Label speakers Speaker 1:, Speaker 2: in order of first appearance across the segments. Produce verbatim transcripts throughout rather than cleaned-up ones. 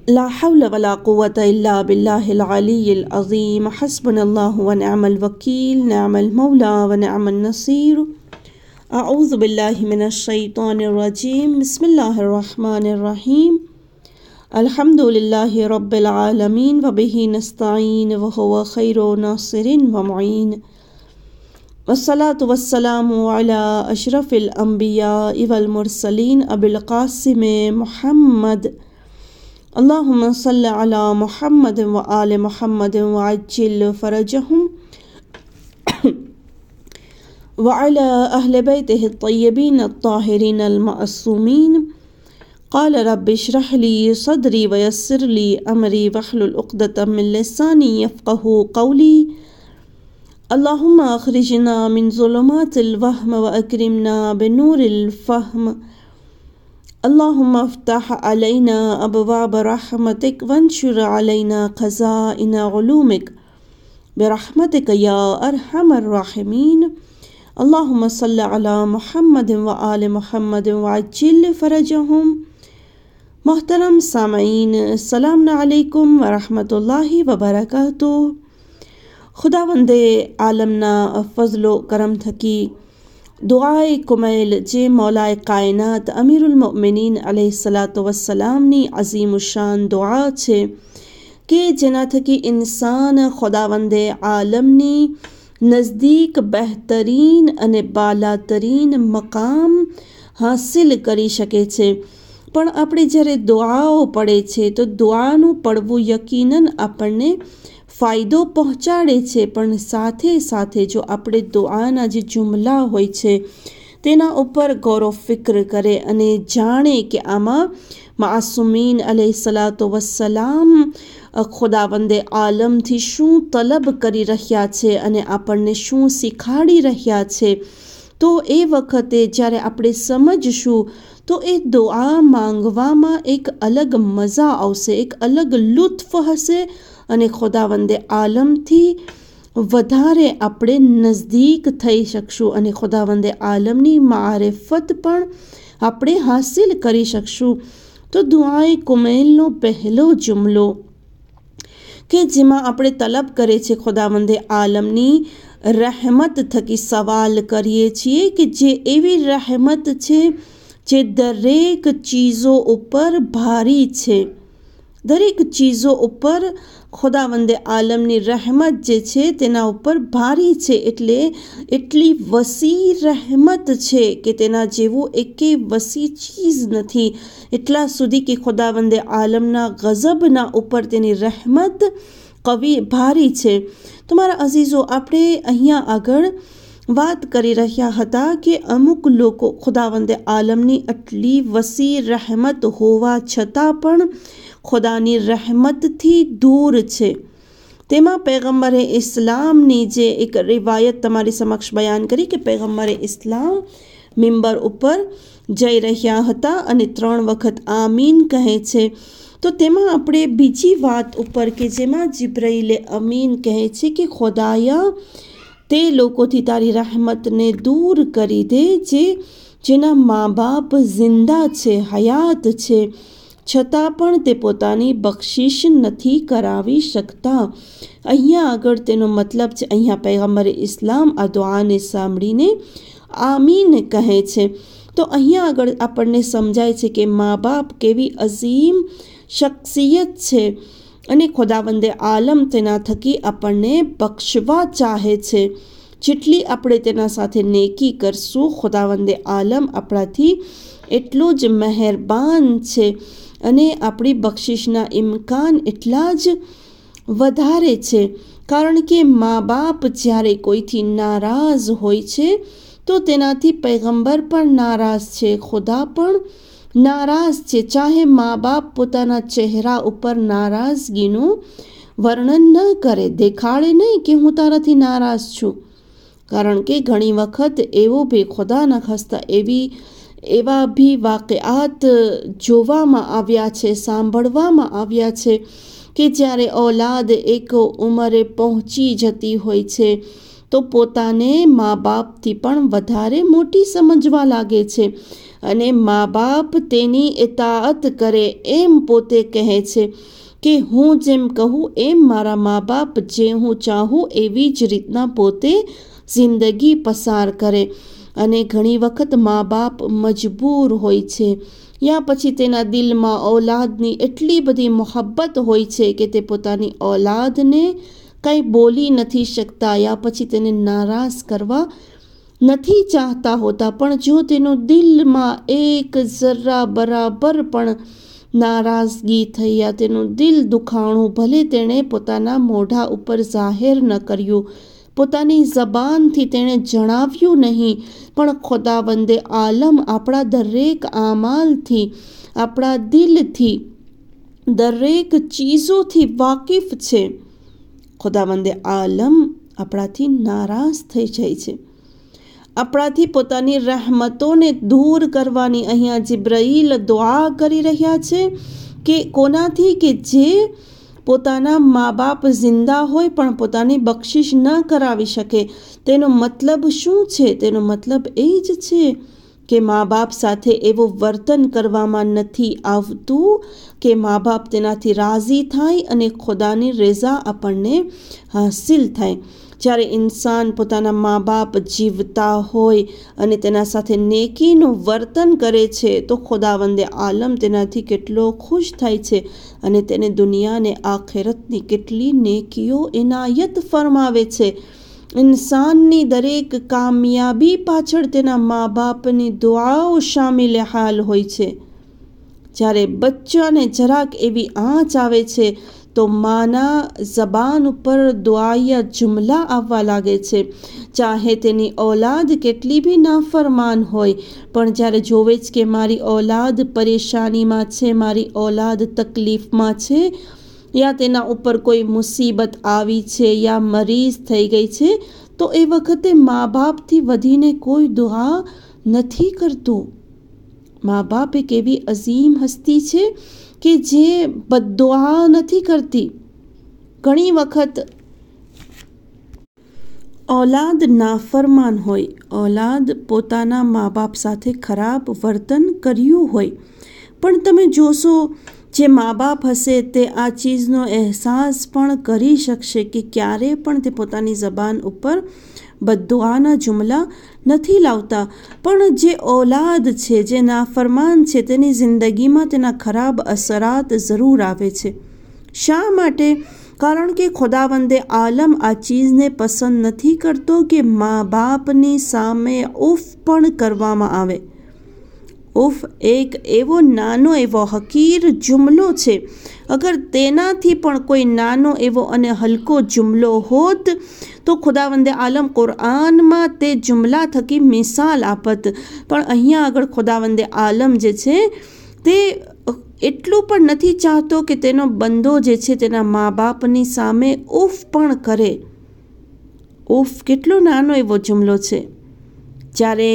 Speaker 1: ला हौल वला कुव्वत इल्ला बिल्लाहिल अलीय्यिल अज़ीम हस्बुनल्लाहु व निअमल वकील निअमल मौला व निअमन नसीर। अऊज़ु बिल्लाहि मिनश शैतानिर रजीम बिस्मिल्लाहिर रहमानिर रहीम। अल्हम्दुलिल्लाहि रब्बिल आलमीन व बिही नस्तईन व हुवा खैरु नासिरिन व मुईन। वस्सलातु वस्सलामु अला अशरफिल अंबिया वल मुरसलीन अबिल कासिम मुहम्मद। अल्लाहुम्मा सल्लि अला मुहम्मद व आले मुहम्मद व अज्जिल फरजहुम व अला अहले बैतिहि अत्तय्यबीन अत्ताहिरीन अल-मअसूमीन। क़ाल रब्बि इश्रह ली सदरी व यस्सिर ली अमरी वहलुल उक़दतम मिन लिसानी यफ़क़हू क़ौली। अल्लाहुम्मा अख़रिजना मिन ज़ुलुमातिल वहम व अक्रिमना बिनूरिल फ़हम। अल्लाहुम्मा अफ़्तह अलैना अबवाब रहमतिक वंशुर अलैना ख़ज़ाइन उलूमिक बिरहमतिक या अरहमर राहिमीन। अल्लाहुम्मा सल्लि अला मुहम्मद व आले मुहम्मद व अज्जिल फ़रजहुम। मोहतरम सामईन, अस्सलामु अलैकुम व रहमतुल्लाहि व बरकातुहू। खुदावंदे आलमना फ़ज़लो करम थकी दुआए कुमैल जे मौलाए कायनात अमीरुल मोमिनीन अलैहिस्सलातु वस्सलामनी अज़ीमुशान दुआ छे कि जेना थकी इंसान खुदावंदे आलमनी नज़दीक बेहतरीन अने बालातरीन मकाम हासिल करी शके छे। पण आपणे ज्यारे दुआओ पड़े छे तो दुआनु पड़वुं यकीनन आपणे फायदो पहोंचाडे छे, पण साथे साथे जो आपणे दुआना जे जुमला होय छे तेना उपर गौर फिक्र करे अने जाणे के आमा मासूमीन अलैहिस्सलातु वस्सलाम खुदावंदे आलम थी शुं तलब करी रह्या छे अने आपणने शुं શીખાડી રહ્યા છે। તો એ વખતે જ્યારે આપણે સમજશું તો એ દુઆ માંગવામાં એક અલગ મજા આવશે, એક અલગ લુત્ફ હશે અને ખુદાવંદે આલમથી વધારે આપણે નજદીક થઈ શકશું અને ખુદાવંદે આલમની મારિફત પણ આપણે હાસિલ કરી શકશું। તો દુઆએ કુમૈલનો પહેલો જુમલો કે જેમાં આપણે તલબ કરે છે ખુદાવંદે આલમની રહેમત થકી સવાલ કરીએ છીએ કે જે એવી રહેમત છે જે દરેક ચીજો ઉપર ભારી છે। દરેક ચીજો ઉપર ખુદાવંદે આલમની રહેમત જે છે તેના ઉપર ભારી છે, એટલે એટલી વસી રહેમત છે કે તેના જેવું એકે વસી ચીજ નથી। એટલા સુધી કે ખુદાવંદે આલમના ગઝબના ઉપર તેની રહેમત કવિ ભારી છે। તો મારા અઝીઝો, આપણે અહીંયા આગળ વાત કરી રહ્યા હતા કે અમુક લોકો ખુદાવંદે આલમની આટલી વસી રહેમત હોવા છતાં પણ ખુદાની રહેમતથી દૂર છે। તેમાં પૈગંબરે ઇસ્લામની જે એક રિવાયત તમારી સમક્ષ બયાન કરી કે પૈગંબરે ઇસ્લામ મિંબર ઉપર જઈ રહ્યા હતા અને ત્રણ વખત આમીન કહે છે। તો તેમાં આપણે બીજી વાત ઉપર કે જેમાં જિબ્રાઈલે અમીન કહે છે કે ખુદાયા તે લોકોથી તારી રહેમતને દૂર કરી દે જે જેના મા બાપ જિંદા છે, હયાત છે, છતાં પણ તે પોતાની બક્ષિશ નથી કરાવી શકતા। અહીંયા આગળ તેનો મતલબ છે, અહીંયા પૈગંબરે ઇસ્લામ આ દુઆને સાંભળીને આમીન કહે છે। તો અહીંયા આગળ આપણને સમજાય છે કે મા બાપ કેવી અઝીમ શખ્સિયત છે અને ખુદાવંદે આલમ તેના થકી આપણને બક્ષવા ચાહે છે। જેટલી આપણે તેના સાથે નેકી કરશું ખુદાવંદે આલમ આપણાથી એટલું જ મહેરબાન છે અને આપણી બક્ષિશના ઇમ્કાન એટલા જ વધારે છે। કારણ કે મા બાપ જ્યારે કોઈથી નારાજ હોય છે તો તેનાથી પૈગંબર પણ નારાજ છે, ખુદા પણ નારાજ છે। ચાહે મા બાપ પોતાના ચહેરા ઉપર નારાજગીનું વર્ણન ન કરે, દેખાડે નહીં કે હું તારાથી નારાજ છું, કારણ કે ઘણી વખત એવો બી ખુદાના ખાસ્તા એવી એવા બી વાકયાત જોવામાં આવ્યા છે, સાંભળવામાં આવ્યા છે કે જ્યારે ઔલાદ એક ઉંમરે પહોંચી જતી હોય છે તો પોતાને મા બાપથી પણ વધારે મોટી સમજવા લાગે છે અને મા બાપ તેની ઇતાઅત કરે એમ પોતે કહે છે કે હું જેમ કહું એમ મારા મા બાપ જે હું ચાહું એવી જ રીતના પોતે જિંદગી પસાર કરે. અને ઘણી વખત મા બાપ મજબૂર હોય છે, યા પછી તેના દિલમાં ઔલાદની એટલી બધી મોહબ્બત હોય છે કે તે પોતાની ઔલાદને કંઈ બોલી નથી શકતા, યા પછી તેને નારાજ કરવા નથી ચાહતા હોતા. પણ જો તેનું દિલમાં એક જરા બરાબર પણ નારાજગી થઈ યા તેનું દિલ દુખાણું, ભલે તેણે પોતાના મોઢા ઉપર જાહેર ન કર્યું, પોતાની જબાનથી તેણે જણાવ્યું નહીં, પણ ખુદાવંદે આલમ આપણા દરેક આમાલથી, આપણા દિલથી, દરેક ચીજોથી વાકિફ છે. ખુદાવંદે આલમ આપણાથી નારાજ થઈ જાય છે, આપણાથી પોતાની રહેમતોને દૂર કરવાની અહીંયા જિબ્રાઈલ દુઆ કરી રહ્યા છે કે કોનાથી? કે જે પોતાના મા બાપ જિંદા હોય પણ પોતાની બક્ષિશ ન કરાવી શકે. તેનો મતલબ શું છે? તેનો મતલબ એ જ છે કે મા બાપ સાથે એવું વર્તન કરવામાં નથી આવતું કે મા બાપ તેનાથી રાજી થાય અને ખુદાની રઝા આપણને હાસિલ થાય. જ્યારે ઇન્સાન પોતાના મા બાપ જીવતા હોય અને તેના સાથે નેકીનું વર્તન કરે છે તો ખુદાવંદે આલમ તેનાથી કેટલો ખુશ થાય છે અને તેને દુનિયાને આખિરતની કેટલી નેકીઓ ઇનાયત ફરમાવે છે. ઇન્સાનની દરેક કામયાબી પાછળ તેના મા બાપની દુઆઓ શામિલ હાલ હોય છે. જ્યારે બચ્ચાને જરાક એવી આંચ આવે છે તો માના જબાન ઉપર દુઆયા જુમલા આવવા લાગે છે, ચાહે તેની ઔલાદ કેટલી બી નાફરમાન હોય. પણ જ્યારે જોવે જ કે મારી ઔલાદ પરેશાનીમાં છે, મારી ઔલાદ તકલીફમાં છે, યા તેના ઉપર કોઈ મુસીબત આવી છે યા મરીઝ થઈ ગઈ છે, તો એ વખતે મા બાપથી વધીને કોઈ દુઆ નથી કરતું. મા બાપ એક એવી અઝીમ હસ્તી છે કે જે બદ્દુઆ નથી કરતી. ઘણી વખત ઔલાદ નાફરમાન હોય, ઔલાદ પોતાના મા બાપ સાથે ખરાબ વર્તન કર્યું હોય, પણ તમે જોશો જે મા બાપ હશે તે આ ચીજનો અહેસાસ પણ કરી શકશે કે ક્યારે પણ તે પોતાની જબાન ઉપર બદ્દુઆના જુમલા નથી લાવતા. પણ જે ઔલાદ છે, જે નાફરમાન છે, તેની જિંદગીમાં તેના ખરાબ અસરાત જરૂર આવે છે. શા માટે? કારણ કે ખુદાવંદે આલમ આ ચીજને પસંદ નથી કરતો કે મા બાપની સામે ઉફ પણ કરવામાં આવે. ઉફ એક એવો નાનો એવો હકીર જુમલો છે. અગર તેનાથી પણ કોઈ નાનો એવો અને હલકો જુમલો હોત તો ખુદાવંદે આલમ કુરઆનમાં તે જુમલા થકી મિસાલ આપત. પણ અહીંયા આગળ ખુદાવંદે આલમ જે છે તે એટલું પણ નથી ચાહતો કે તેનો બંદો જે છે તેના મા બાપની સામે ઉફ પણ કરે. ઉફ કેટલો નાનો એવો જુમલો છે. જ્યારે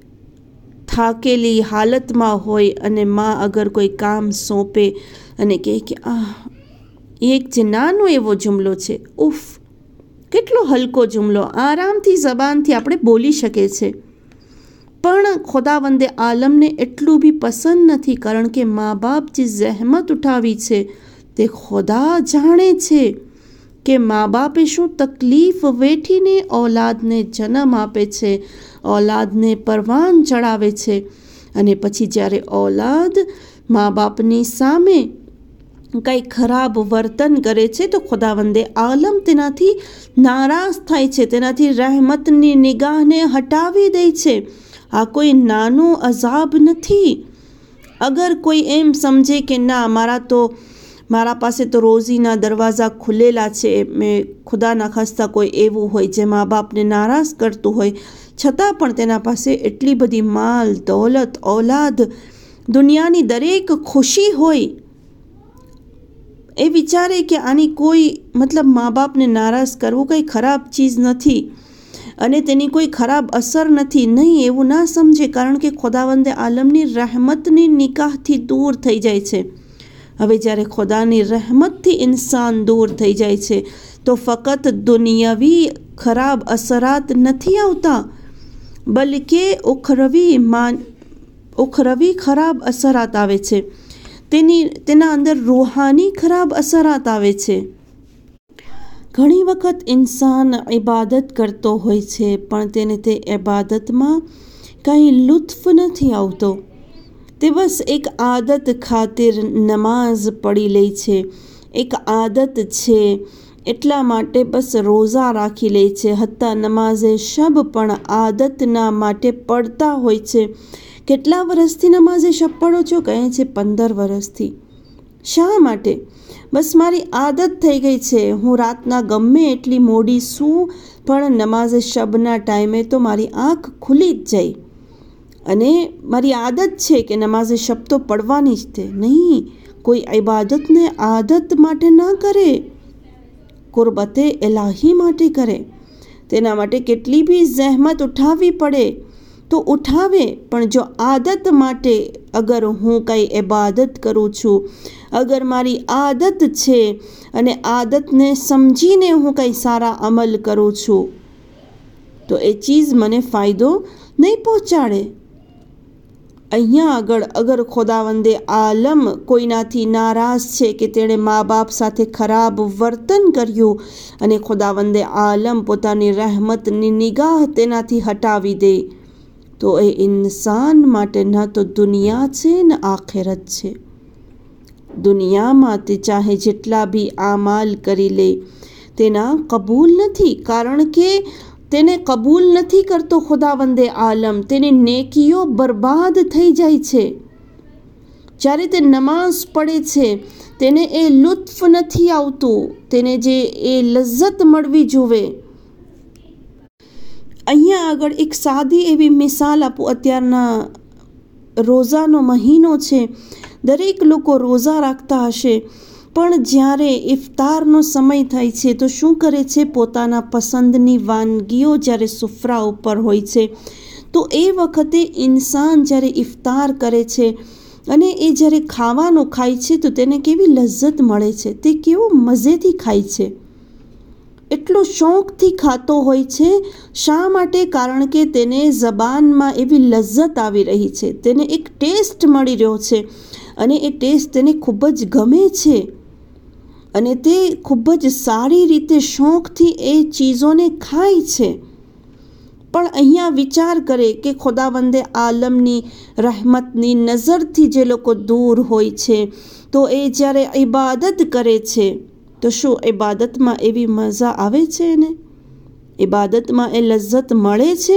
Speaker 1: થાકેલી હાલતમાં હોય અને માં અગર કોઈ કામ સોંપે અને કહે કે આ એક જે નાનો એવો જુમલો છે, ઉફ કેટલો હલકો જુમલો, આરામથી જબાનથી આપણે બોલી શકીએ છીએ. પણ ખુદાવંદે આલમને એટલું બી પસંદ નથી, કારણ કે મા બાપ જે જહેમત ઉઠાવી છે તે ખુદા જાણે છે કે મા બાપે શું તકલીફ વેઠીને ઔલાદને જન્મ આપે છે, ઔલાદને પરવાન ચડાવે છે. અને પછી જ્યારે ઔલાદ મા બાપની સામે કંઈ ખરાબ વર્તન કરે છે તો ખુદાવંદે આલમ તેનાથી નારાજ થાય છે, તેનાથી રહેમતની નિગાહને હટાવી દે છે. આ કોઈ નાનો અઝાબ નથી. અગર કોઈ એમ સમજે કે ના મારા તો મારા પાસે તો રોઝીના દરવાજા ખુલેલા છે, મેં ખુદા ના ખાસ્તા કોઈ એવું હોય જે મા બાપને નારાજ કરતું હોય, છતાં પણ તેના પાસે એટલી બધી માલ દૌલત ઔલાદ દુનિયાની દરેક ખુશી હોય, એ વિચારે કે આની કોઈ મતલબ મા બાપને નારાજ કરવું કંઈ ખરાબ ચીજ નથી અને તેની કોઈ ખરાબ અસર નથી. નહીં, એવું ના સમજે, કારણ કે ખુદાવંદે આલમની રહેમતની નિગાહથી દૂર થઈ જાય છે. હવે જ્યારે ખુદાની રહેમતથી ઇન્સાન દૂર થઈ જાય છે તો ફક્ત દુનિયાવી ખરાબ અસરાત નથી આવતા, બલકે ઉખરવી માન ઉખરવી ખરાબ અસરાત આવે છે, તેની તેના અંદર રૂહાની ખરાબ અસરાત આવે છે. ઘણી વખત ઇન્સાન ઇબાદત કરતો હોય છે પણ તેને તે ઇબાદતમાં કંઈ લુત્ફ નથી આવતો. તે બસ એક આદત ખાतिर નમાઝ પડી લે છે, એક આદત છે એટલા માટે બસ રોઝા રાખી લે છે. હત્તા નમાઝે શબ પણ આદતના માટે પડતા હોય છે. કેટલા વર્ષથી નમાઝે શબ પડો છો? કહે છે પંદર વર્ષથી. શા માટે? બસ મારી આદત થઈ ગઈ છે, હું રાતના ગમે એટલી મોડી સૂં પણ નમાઝે શબના ટાઈમે તો મારી આંખ ખુલી જ જાય અને મારી આદત છે કે નમાઝે શબ તો પડવાની જ તે. નહીં, કોઈ ઇબાદતને આદત માટે ના કરે, કુરબતે ઇલાહી માટે કરે. તેના માટે કેટલી બી જહેમત ઉઠાવવી પડે તો ઉઠાવે, પણ જો આદત માટે અગર હું કંઈ ઇબાદત કરું છું, અગર મારી આદત છે અને આદતને સમજીને હું કંઈ સારા અમલ કરું છું તો એ ચીજ મને ફાયદો નહીં પહોંચાડે. અહીંયા આગળ અગર ખુદાવંદે આલમ કોઈનાથી નારાજ છે કે તેણે મા બાપ સાથે ખરાબ વર્તન કર્યું અને ખુદાવંદે આલમ પોતાની રહેમતની નિગાહ તેનાથી હટાવી દે તો એ ઇન્સાન માટે ન તો દુનિયા છે ને આખિરત છે. દુનિયામાં તે ચાહે જેટલા બી આમાલ કરી લે તેના કબૂલ નથી, કારણ કે તેને કબૂલ નથી કરતો ખુદાવંદે આલમ. તેની નેકીઓ બરબાદ થઈ જાય છે. જ્યારે તે નમાઝ પડે છે તેને એ લુત્ફ નથી આવતું, તેને જે એ લજ્જત મળવી જોવે. અહીંયા આગળ એક સાદી એવી મિસાલ આપું. અત્યારના રોઝાનો મહિનો છે, દરેક લોકો રોઝા રાખતા હશે પણ જ્યારે ઇફતારનો સમય થાય છે તો શું કરે છે? પોતાના પસંદની વાનગીઓ જ્યારે સુફરા ઉપર હોય છે તો એ વખતે ઇન્સાન જ્યારે ઇફતાર કરે છે અને એ જ્યારે ખાવાનું ખાય છે તો તેને કેવી લજ્જત મળે છે, તે કેવો મજેથી ખાય છે, એટલો શોખથી ખાતો હોય છે. શા માટે? કારણ કે તેને ઝબાનમાં એવી લજ્જત આવી રહી છે, તેને એક ટેસ્ટ મળી રહ્યો છે અને એ ટેસ્ટ તેને ખૂબ જ ગમે છે અને તે ખૂબ જ સારી રીતે શોખથી એ ચીજોને ખાય છે. પણ અહીંયા વિચાર કરે કે ખુદાવંદે આલમની રહેમતની નજરથી જે લોકો દૂર હોય છે તો એ જ્યારે ઇબાદત કરે છે તો શું ઇબાદતમાં એવી મજા આવે છે? એને ઇબાદતમાં એ લજ્જત મળે છે?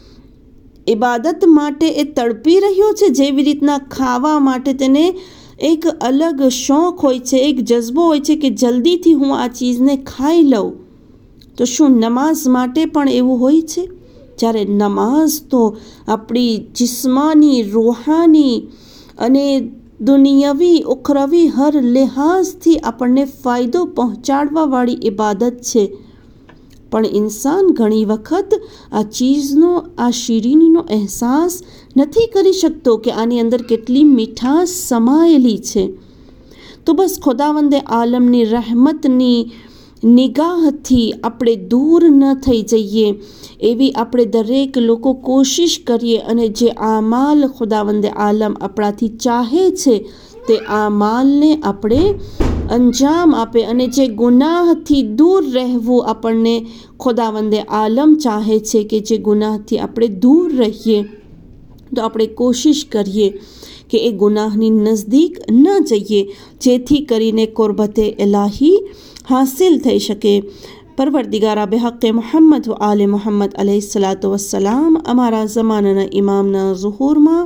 Speaker 1: ઇબાદત માટે એ તડપી રહ્યો છે જેવી રીતના ખાવા માટે તેને એક અલગ શોખ હોય છે, એક જજ્બો હોય છે કે જલ્દીથી હું આ ચીજને ખાઈ લઉં. તો શું નમાઝ માટે પણ એવું હોય છે? જ્યારે નમાઝ તો આપણી જિસ્માની, રૂહાની અને દુનિયાવી ઉખરવી હર લિહાઝથી આપણને ફાયદો પહોંચાડવાવાળી ઇબાદત છે. પણ ઇન્સાન ઘણી વખત આ ચીઝનો, આ શીરીનીનો અહેસાસ નથી કરી શકતો કે આની અંદર કેટલી મીઠાશ સમાયેલી છે. તો બસ ખુદાવંદે આલમની રહેમતની નિગાહથી આપણે દૂર ન થઈ જઈએ એવી આપણે દરેક લોકો કોશિશ કરીએ અને જે આમાલ ખુદાવંદે આલમ આપણાથી ચાહે છે તે આમાલને આપણે અંજામ આપે અને જે ગુનાહથી દૂર રહેવું આપણને ખુદાવંદે આલમ ચાહે છે કે જે ગુનાહથી આપણે દૂર રહીએ તો આપણે કોશિશ કરીએ કે એ ગુનાહની નજદીક ન જઈએ જેથી કરીને કુરબતે ઇલાહી હાસિલ થઈ શકે. પરવરદિગારા બેહક્કે મુહમ્મદ વ આલે મુહમ્મદ અલૈહિસ્સલાતુ વસ્સલામ અમારા ઝમાનાના ઇમામના ઝુહૂરમાં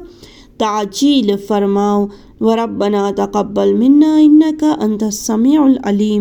Speaker 1: તાજીલ ફરમાવ. व रब्बना तक़ब्बल मिन्ना इन्नका अंतस समीउल अलीम.